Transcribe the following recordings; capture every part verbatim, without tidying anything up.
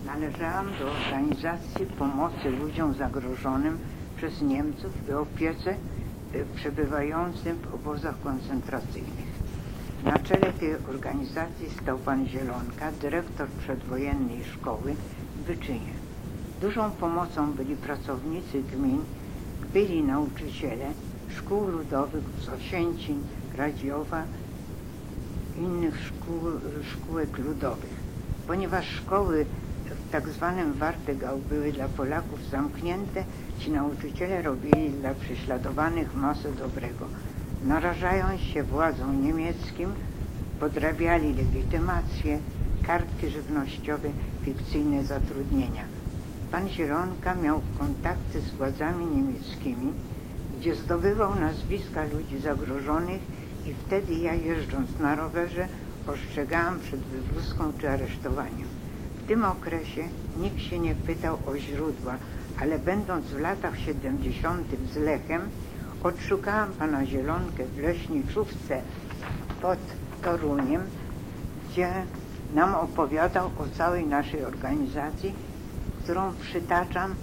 Należałam do organizacji pomocy ludziom zagrożonym przez Niemców i opiece przebywającym w obozach koncentracyjnych. Na czele tej organizacji stał pan Zielonka, dyrektor przedwojennej szkoły w Byczynie. Dużą pomocą byli pracownicy gmin, byli nauczyciele szkół ludowych z Osięcin, Radziowa, innych szkół, szkółek ludowych. Ponieważ szkoły w tak zwanym Wartegau były dla Polaków zamknięte, ci nauczyciele robili dla prześladowanych masę dobrego. Narażając się władzom niemieckim, podrabiali legitymacje, kartki żywnościowe, fikcyjne zatrudnienia. Pan Zielonka miał kontakty z władzami niemieckimi, gdzie zdobywał nazwiska ludzi zagrożonych i wtedy ja, jeżdżąc na rowerze, ostrzegałam przed wywózką czy aresztowaniem. W tym okresie nikt się nie pytał o źródła, ale będąc w latach siedemdziesiątych z Lechem, odszukałam pana Zielonkę w leśniczówce pod Toruniem, gdzie nam opowiadał o całej naszej organizacji, którą przytaczam.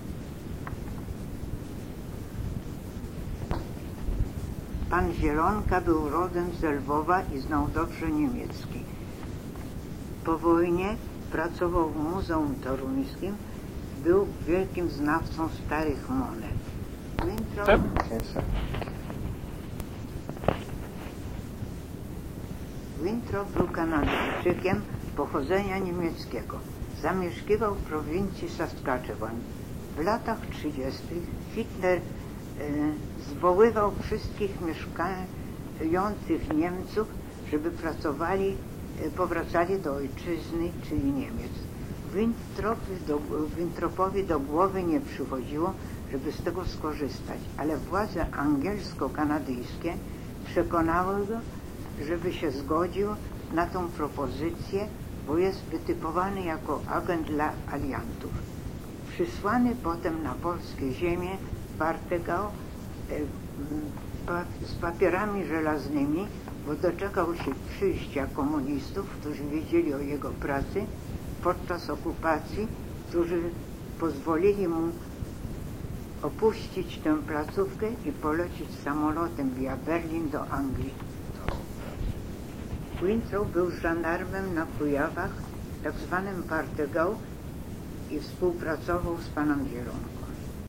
Pan Zielonka był rodem z Lwowa i znał dobrze niemiecki. Po wojnie pracował w Muzeum Toruńskim, był wielkim znawcą starych monet. Winthrop, Winthrop był Kanadyjczykiem pochodzenia niemieckiego. Zamieszkiwał w prowincji Saskatchewan. W latach trzydziestych Hitler e, zwoływał wszystkich mieszkających Niemców, żeby pracowali, e, powracali do ojczyzny, czyli Niemiec. Winthropowi do, Winthropowi do głowy nie przychodziło, żeby z tego skorzystać, ale władze angielsko-kanadyjskie przekonały go, żeby się zgodził na tą propozycję, bo jest wytypowany jako agent dla aliantów. Przysłany potem na polskie ziemię Wartegau e, z papierami żelaznymi, bo doczekał się przyjścia komunistów, którzy wiedzieli o jego pracy podczas okupacji, którzy pozwolili mu opuścić tę placówkę i polecieć samolotem via Berlin do Anglii. Winthrop był żandarmem na Kujawach, tak zwanym Wartegau, i współpracował z panem Zielonką.